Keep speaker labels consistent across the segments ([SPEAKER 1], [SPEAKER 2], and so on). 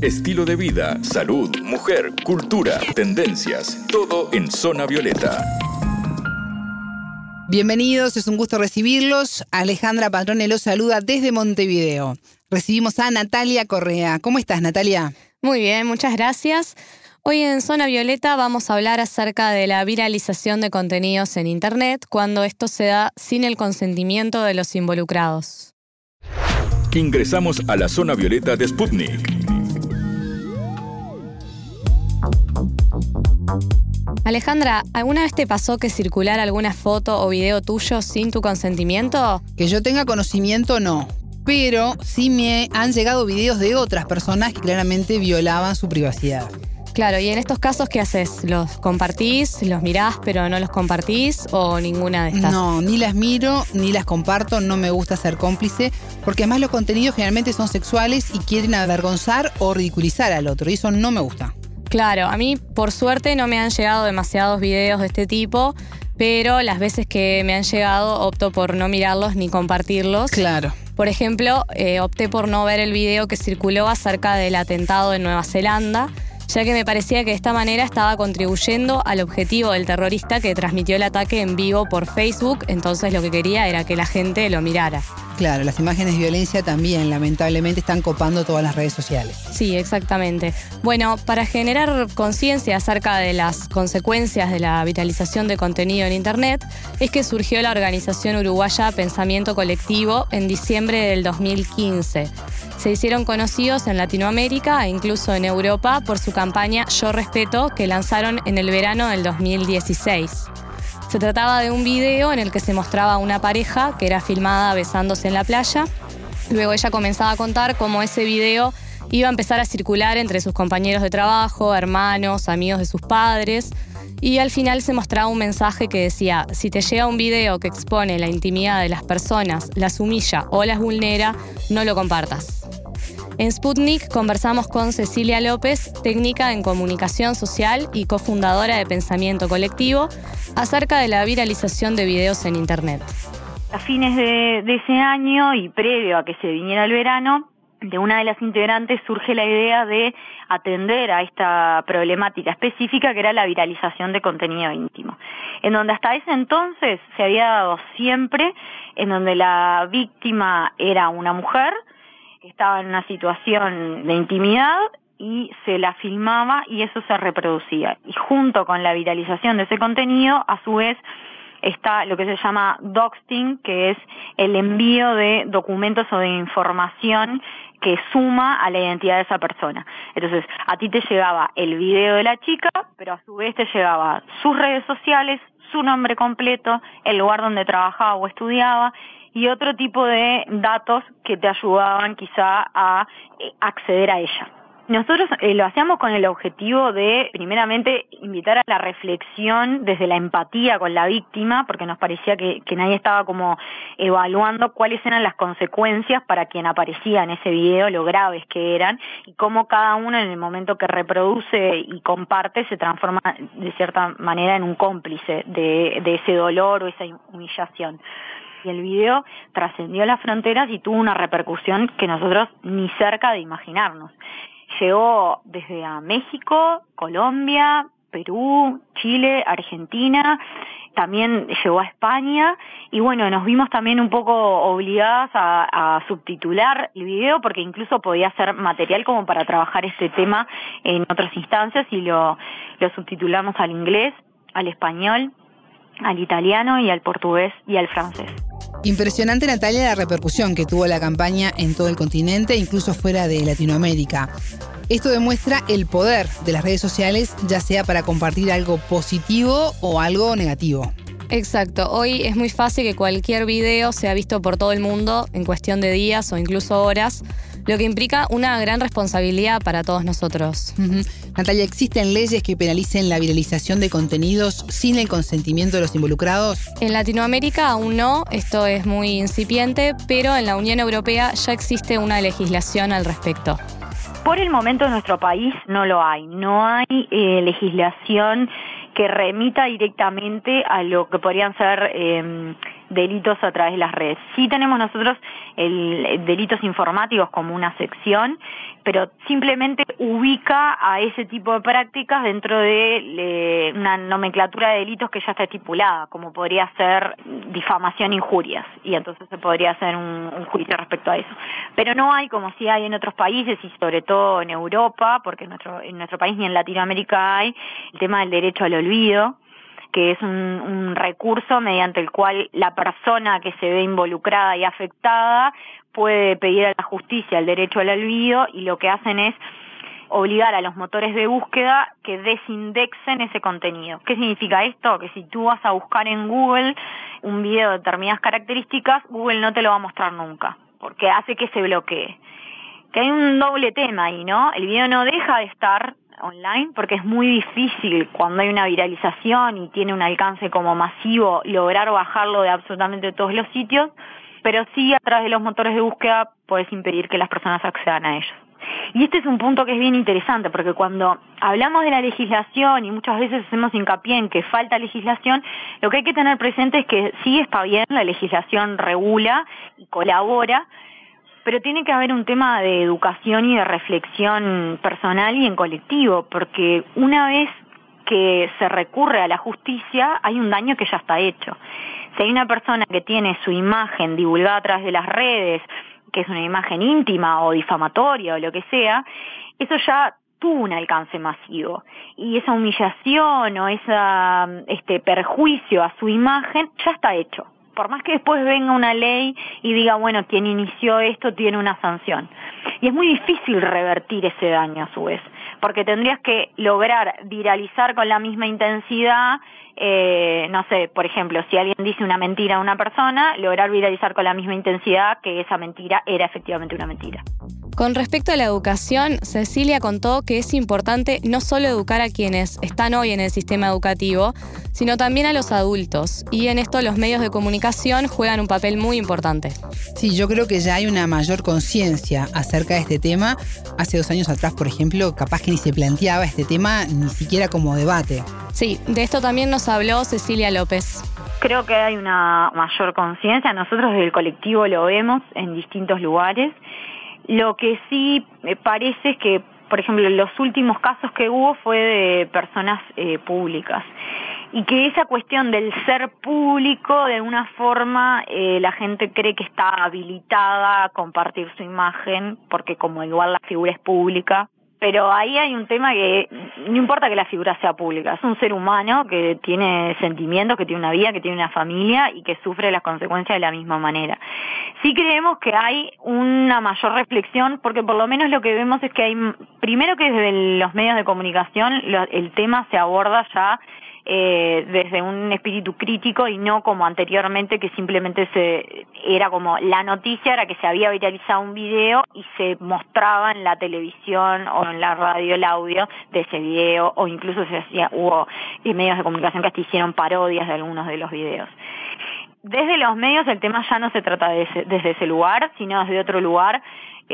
[SPEAKER 1] estilo de vida, salud, mujer, cultura, tendencias, todo en Zona Violeta.
[SPEAKER 2] Bienvenidos, es un gusto recibirlos. Alejandra Padrone los saluda desde Montevideo. Recibimos a Natalia Correa. ¿Cómo estás, Natalia?
[SPEAKER 3] Muy bien, muchas gracias. Hoy en Zona Violeta vamos a hablar acerca de la viralización de contenidos en Internet cuando esto se da sin el consentimiento de los involucrados.
[SPEAKER 1] Ingresamos a la Zona Violeta de Sputnik.
[SPEAKER 3] Alejandra, ¿alguna vez te pasó que circulara alguna foto o video tuyo sin tu consentimiento?
[SPEAKER 2] Que yo tenga conocimiento, no. Pero sí me han llegado videos de otras personas que claramente violaban su privacidad.
[SPEAKER 3] Claro, y en estos casos, ¿qué haces? ¿Los compartís, los mirás pero no los compartís o ninguna de estas?
[SPEAKER 2] No, ni las miro, ni las comparto, no me gusta ser cómplice, porque además los contenidos generalmente son sexuales y quieren avergonzar o ridiculizar al otro, y eso no me gusta.
[SPEAKER 3] Claro, a mí por suerte no me han llegado demasiados videos de este tipo, pero las veces que me han llegado opto por no mirarlos ni compartirlos.
[SPEAKER 2] Claro.
[SPEAKER 3] Por ejemplo, opté por no ver el video que circuló acerca del atentado en Nueva Zelanda, ya que me parecía que de esta manera estaba contribuyendo al objetivo del terrorista que transmitió el ataque en vivo por Facebook, entonces lo que quería era que la gente lo mirara.
[SPEAKER 2] Claro, las imágenes de violencia también lamentablemente están copando todas las redes sociales.
[SPEAKER 3] Sí, exactamente. Bueno, para generar conciencia acerca de las consecuencias de la viralización de contenido en Internet, es que surgió la organización uruguaya Pensamiento Colectivo en diciembre del 2015. Se hicieron conocidos en Latinoamérica e incluso en Europa por su campaña Yo Respeto, que lanzaron en el verano del 2016. Se trataba de un video en el que se mostraba una pareja que era filmada besándose en la playa. Luego ella comenzaba a contar cómo ese video iba a empezar a circular entre sus compañeros de trabajo, hermanos, amigos de sus padres. Y al final se mostraba un mensaje que decía: si te llega un video que expone la intimidad de las personas, las humilla o las vulnera, no lo compartas. En Sputnik conversamos con Cecilia López, técnica en comunicación social y cofundadora de Pensamiento Colectivo, acerca de la viralización de videos en Internet.
[SPEAKER 4] A fines de ese año y previo a que se viniera el verano, de una de las integrantes surge la idea de atender a esta problemática específica que era la viralización de contenido íntimo, en donde hasta ese entonces se había dado siempre, en donde la víctima era una mujer que estaba en una situación de intimidad y se la filmaba y eso se reproducía. Y junto con la viralización de ese contenido, a su vez, está lo que se llama doxing, que es el envío de documentos o de información que suma a la identidad de esa persona. Entonces, a ti te llegaba el video de la chica, pero a su vez te llegaba sus redes sociales, su nombre completo, el lugar donde trabajaba o estudiaba, y otro tipo de datos que te ayudaban quizá a acceder a ella. Nosotros lo hacíamos con el objetivo de, primeramente, invitar a la reflexión desde la empatía con la víctima, porque nos parecía que nadie estaba como evaluando cuáles eran las consecuencias para quien aparecía en ese video, lo graves que eran, y cómo cada uno en el momento que reproduce y comparte se transforma de cierta manera en un cómplice de ese dolor o esa humillación. Y el video trascendió las fronteras y tuvo una repercusión que nosotros ni cerca de imaginarnos. Llegó desde a México, Colombia, Perú, Chile, Argentina, también llegó a España y bueno, nos vimos también un poco obligadas a subtitular el video porque incluso podía ser material como para trabajar este tema en otras instancias y lo subtitulamos al inglés, al español, al italiano y al portugués y al francés.
[SPEAKER 2] Impresionante, Natalia, la repercusión que tuvo la campaña en todo el continente, incluso fuera de Latinoamérica. Esto demuestra el poder de las redes sociales, ya sea para compartir algo positivo o algo negativo.
[SPEAKER 3] Exacto. Hoy es muy fácil que cualquier video sea visto por todo el mundo en cuestión de días o incluso horas, lo que implica una gran responsabilidad para todos nosotros.
[SPEAKER 2] Natalia, ¿existen leyes que penalicen la viralización de contenidos sin el consentimiento de los involucrados?
[SPEAKER 3] En Latinoamérica aún no, esto es muy incipiente, pero en la Unión Europea ya existe una legislación al respecto.
[SPEAKER 4] Por el momento en nuestro país no lo hay. No hay legislación que remita directamente a lo que podrían ser delitos a través de las redes. Sí tenemos nosotros el delitos informáticos como una sección, pero simplemente ubica a ese tipo de prácticas dentro de una nomenclatura de delitos que ya está estipulada, como podría ser difamación e injurias, y entonces se podría hacer un juicio respecto a eso. Pero no hay, como sí hay en otros países, y sobre todo en Europa, porque en nuestro país ni en Latinoamérica hay, el tema del derecho al olvido, que es un recurso mediante el cual la persona que se ve involucrada y afectada puede pedir a la justicia el derecho al olvido, y lo que hacen es obligar a los motores de búsqueda que desindexen ese contenido. ¿Qué significa esto? Que si tú vas a buscar en Google un video de determinadas características, Google no te lo va a mostrar nunca, porque hace que se bloquee. Que hay un doble tema ahí, ¿no? El video no deja de estar online porque es muy difícil cuando hay una viralización y tiene un alcance como masivo lograr bajarlo de absolutamente todos los sitios, pero sí a través de los motores de búsqueda puedes impedir que las personas accedan a ellos. Y este es un punto que es bien interesante, porque cuando hablamos de la legislación y muchas veces hacemos hincapié en que falta legislación, lo que hay que tener presente es que sí está bien, la legislación regula y colabora, pero tiene que haber un tema de educación y de reflexión personal y en colectivo, porque una vez que se recurre a la justicia, hay un daño que ya está hecho. Si hay una persona que tiene su imagen divulgada a través de las redes, que es una imagen íntima o difamatoria o lo que sea, eso ya tuvo un alcance masivo. Y esa humillación o ese perjuicio a su imagen ya está hecho. Por más que después venga una ley y diga, bueno, quien inició esto tiene una sanción. Y es muy difícil revertir ese daño a su vez, porque tendrías que lograr viralizar con la misma intensidad, no sé, por ejemplo, si alguien dice una mentira a una persona, lograr viralizar con la misma intensidad que esa mentira era efectivamente una mentira.
[SPEAKER 3] Con respecto a la educación, Cecilia contó que es importante no solo educar a quienes están hoy en el sistema educativo, sino también a los adultos. Y en esto los medios de comunicación juegan un papel muy importante.
[SPEAKER 2] Sí, yo creo que ya hay una mayor conciencia acerca de este tema. Hace 2 años atrás, por ejemplo, capaz que ni se planteaba este tema ni siquiera como debate.
[SPEAKER 3] Sí, de esto también nos habló Cecilia López.
[SPEAKER 4] Creo que hay una mayor conciencia. Nosotros desde el colectivo lo vemos en distintos lugares. Lo que sí me parece es que, por ejemplo, los últimos casos que hubo fue de personas públicas. Y que esa cuestión del ser público, de una forma, la gente cree que está habilitada a compartir su imagen, porque como igual la figura es pública. Pero ahí hay un tema que no importa que la figura sea pública, es un ser humano que tiene sentimientos, que tiene una vida, que tiene una familia y que sufre las consecuencias de la misma manera. Sí creemos que hay una mayor reflexión, porque por lo menos lo que vemos es que hay, primero que desde los medios de comunicación el tema se aborda ya desde un espíritu crítico y no como anteriormente, que simplemente era como la noticia era que se había viralizado un video y se mostraba en la televisión o en la radio el audio de ese video, o incluso hubo medios de comunicación que hasta hicieron parodias de algunos de los videos. Desde los medios el tema ya no se trata desde ese lugar, sino desde otro lugar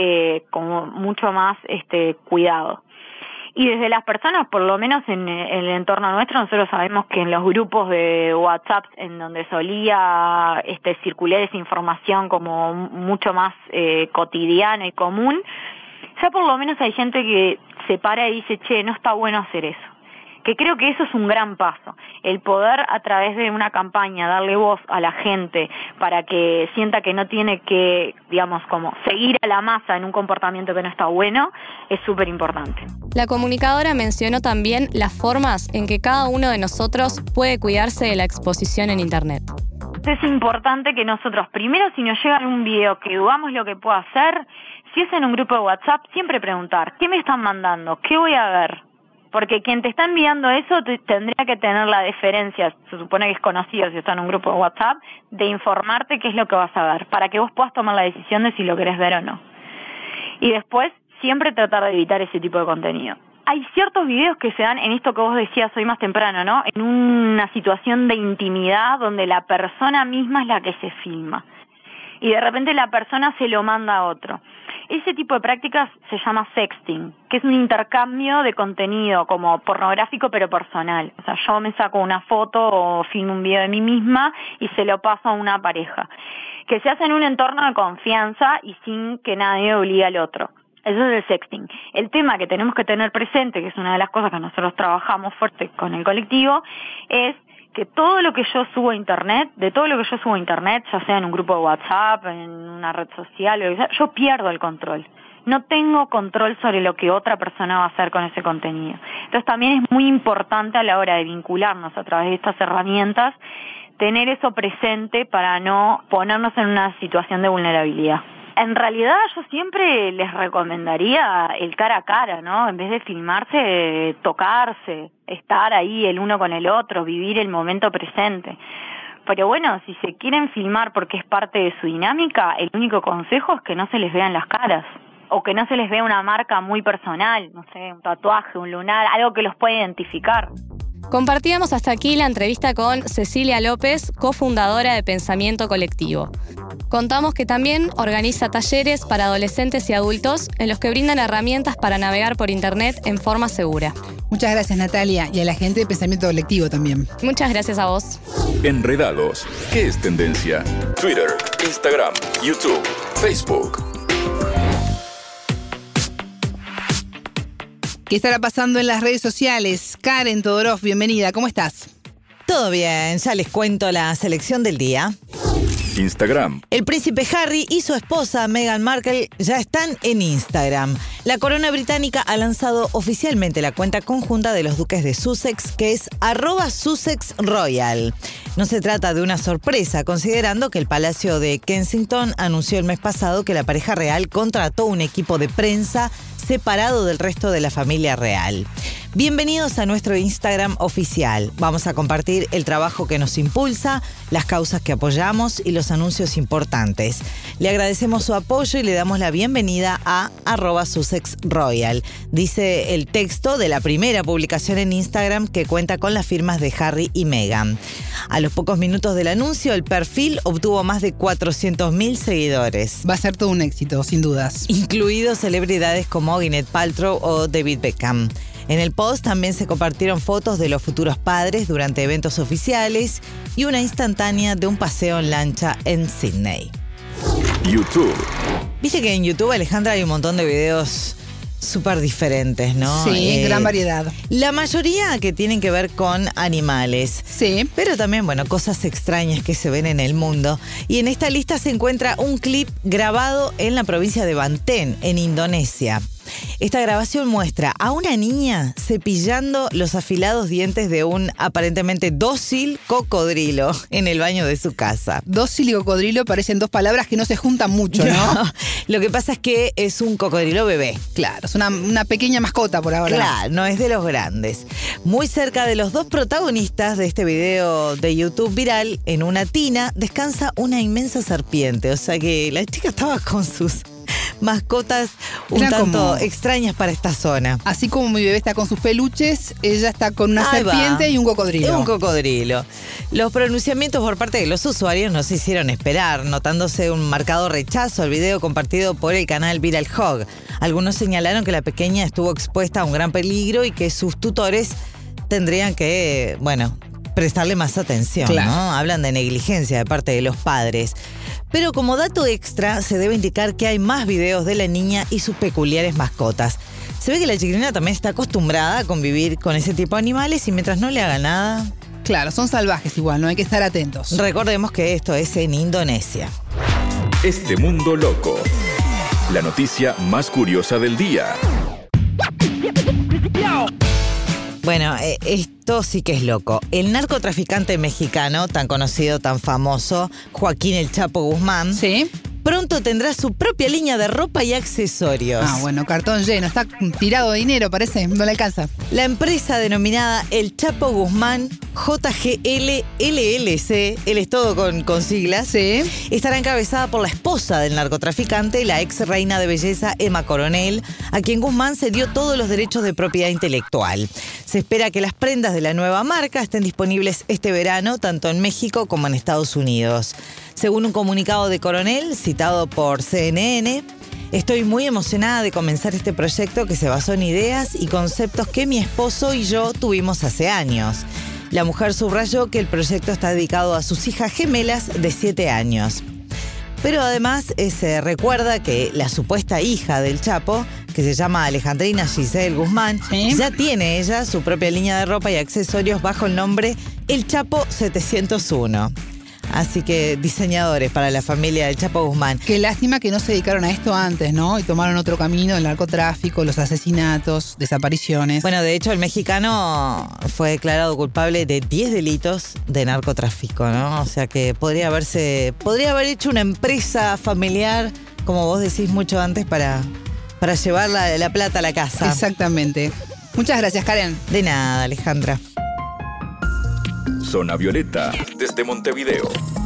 [SPEAKER 4] con mucho más cuidado. Y desde las personas, por lo menos en el entorno nuestro, nosotros sabemos que en los grupos de WhatsApp, en donde solía circular esa información como mucho más cotidiana y común, ya por lo menos hay gente que se para y dice, che, no está bueno hacer eso. Que creo que eso es un gran paso, el poder a través de una campaña darle voz a la gente para que sienta que no tiene que, digamos, como seguir a la masa en un comportamiento que no está bueno, es súper importante.
[SPEAKER 3] La comunicadora mencionó también las formas en que cada uno de nosotros puede cuidarse de la exposición en Internet.
[SPEAKER 4] Es importante que nosotros, primero, si nos llega un video que dudamos lo que pueda hacer, si es en un grupo de WhatsApp, siempre preguntar, ¿qué me están mandando? ¿Qué voy a ver? Porque quien te está enviando eso tendría que tener la deferencia, se supone que es conocido si está en un grupo de WhatsApp, de informarte qué es lo que vas a ver, para que vos puedas tomar la decisión de si lo querés ver o no. Y después, siempre tratar de evitar ese tipo de contenido. Hay ciertos videos que se dan en esto que vos decías hoy más temprano, ¿no? En una situación de intimidad donde la persona misma es la que se filma. y de repente la persona se lo manda a otro. Ese tipo de prácticas se llama sexting, que es un intercambio de contenido como pornográfico pero personal. O sea, yo me saco una foto o filmo un video de mí misma y se lo paso a una pareja, que se hace en un entorno de confianza y sin que nadie obligue al otro. Eso es el sexting. El tema que tenemos que tener presente, que es una de las cosas que nosotros trabajamos fuerte con el colectivo, es que todo lo que yo subo a internet, ya sea en un grupo de WhatsApp, en una red social, lo que sea, yo pierdo el control. No tengo control sobre lo que otra persona va a hacer con ese contenido. Entonces también es muy importante a la hora de vincularnos a través de estas herramientas, tener eso presente para no ponernos en una situación de vulnerabilidad. En realidad yo siempre les recomendaría el cara a cara, ¿no? En vez de filmarse, tocarse, estar ahí el uno con el otro, vivir el momento presente. Pero bueno, si se quieren filmar porque es parte de su dinámica, el único consejo es que no se les vean las caras. O que no se les vea una marca muy personal, no sé, un tatuaje, un lunar, algo que los pueda identificar.
[SPEAKER 3] Compartíamos hasta aquí la entrevista con Cecilia López, cofundadora de Pensamiento Colectivo. Contamos que también organiza talleres para adolescentes y adultos en los que brindan herramientas para navegar por Internet en forma segura.
[SPEAKER 2] Muchas gracias, Natalia, y a la gente de Pensamiento Colectivo también.
[SPEAKER 3] Muchas gracias a vos.
[SPEAKER 1] Enredados. ¿Qué es tendencia? Twitter, Instagram, YouTube, Facebook.
[SPEAKER 2] ¿Qué estará pasando en las redes sociales? Karen Todorov, bienvenida, ¿cómo estás?
[SPEAKER 5] Todo bien, ya les cuento la selección del día.
[SPEAKER 1] Instagram.
[SPEAKER 5] El príncipe Harry y su esposa Meghan Markle ya están en Instagram. La corona británica ha lanzado oficialmente la cuenta conjunta de los duques de Sussex, que es @SussexRoyal. No se trata de una sorpresa, considerando que el Palacio de Kensington anunció el mes pasado que la pareja real contrató un equipo de prensa separado del resto de la familia real. Bienvenidos a nuestro Instagram oficial. Vamos a compartir el trabajo que nos impulsa, las causas que apoyamos y los anuncios importantes. Le agradecemos su apoyo y le damos la bienvenida a @SussexRoyal. Dice el texto de la primera publicación en Instagram que cuenta con las firmas de Harry y Meghan. A los pocos minutos del anuncio, el perfil obtuvo más de 400.000 seguidores.
[SPEAKER 2] Va a ser todo un éxito, sin dudas.
[SPEAKER 5] Incluidos celebridades como Gwyneth Paltrow o David Beckham. En el post también se compartieron fotos de los futuros padres durante eventos oficiales y una instantánea de un paseo en lancha en Sydney.
[SPEAKER 1] YouTube.
[SPEAKER 5] Viste que en YouTube, Alejandra, hay un montón de videos súper diferentes, ¿no?
[SPEAKER 2] Sí, gran variedad.
[SPEAKER 5] La mayoría que tienen que ver con animales.
[SPEAKER 2] Sí.
[SPEAKER 5] Pero también, bueno, cosas extrañas que se ven en el mundo. Y en esta lista se encuentra un clip grabado en la provincia de Banten, en Indonesia. Esta grabación muestra a una niña cepillando los afilados dientes de un aparentemente dócil cocodrilo en el baño de su casa.
[SPEAKER 2] Dócil y cocodrilo parecen dos palabras que no se juntan mucho, ¿no?
[SPEAKER 5] Lo que pasa es que es un cocodrilo bebé.
[SPEAKER 2] Claro, es una pequeña mascota por ahora.
[SPEAKER 5] Claro, no es de los grandes. Muy cerca de los dos protagonistas de este video de YouTube viral, en una tina, descansa una inmensa serpiente. O sea que la chica estaba con sus mascotas un
[SPEAKER 2] Era
[SPEAKER 5] tanto
[SPEAKER 2] como
[SPEAKER 5] extrañas para esta zona.
[SPEAKER 2] Así como mi bebé está con sus peluches, ella está con una serpiente y un cocodrilo.
[SPEAKER 5] Un cocodrilo. Los pronunciamientos por parte de los usuarios no se hicieron esperar, notándose un marcado rechazo al video compartido por el canal Viral Hog. Algunos señalaron que la pequeña estuvo expuesta a un gran peligro y que sus tutores tendrían que, prestarle más atención,
[SPEAKER 2] claro,
[SPEAKER 5] ¿no? Hablan de negligencia de parte de los padres. Pero como dato extra, se debe indicar que hay más videos de la niña y sus peculiares mascotas. Se ve que la chiquilina también está acostumbrada a convivir con ese tipo de animales y mientras no le haga nada...
[SPEAKER 2] Claro, son salvajes igual, no hay que estar atentos.
[SPEAKER 5] Recordemos que esto es en Indonesia.
[SPEAKER 1] Este mundo loco. La noticia más curiosa del día.
[SPEAKER 5] Bueno, esto sí que es loco. El narcotraficante mexicano, tan conocido, tan famoso, Joaquín El Chapo Guzmán,
[SPEAKER 2] ¿sí?,
[SPEAKER 5] pronto tendrá su propia línea de ropa y accesorios.
[SPEAKER 2] Ah, bueno, cartón lleno, está tirado de dinero, parece, no le alcanza.
[SPEAKER 5] La empresa denominada El Chapo Guzmán JGL LLC, él es todo con siglas,
[SPEAKER 2] Sí.
[SPEAKER 5] estará encabezada por la esposa del narcotraficante, la ex reina de belleza Emma Coronel, a quien Guzmán cedió todos los derechos de propiedad intelectual. Se espera que las prendas de la nueva marca estén disponibles este verano, tanto en México como en Estados Unidos. Según un comunicado de Coronel, citado por CNN, estoy muy emocionada de comenzar este proyecto que se basó en ideas y conceptos que mi esposo y yo tuvimos hace años. La mujer subrayó que el proyecto está dedicado a sus hijas gemelas de 7 años. Pero además se recuerda que la supuesta hija del Chapo, que se llama Alejandrina Giselle Guzmán,
[SPEAKER 2] ¿Sí?
[SPEAKER 5] ya tiene ella su propia línea de ropa y accesorios bajo el nombre El Chapo 701. Así que diseñadores para la familia del Chapo Guzmán.
[SPEAKER 2] Qué lástima que no se dedicaron a esto antes, ¿no? Y tomaron otro camino, el narcotráfico, los asesinatos, desapariciones.
[SPEAKER 5] Bueno, de hecho, el mexicano fue declarado culpable de 10 delitos de narcotráfico, ¿no? O sea que podría haber hecho una empresa familiar, como vos decís mucho antes, para llevar la plata a la casa.
[SPEAKER 2] Exactamente. Muchas gracias, Karen.
[SPEAKER 5] De nada, Alejandra.
[SPEAKER 1] Zona Violeta, desde Montevideo.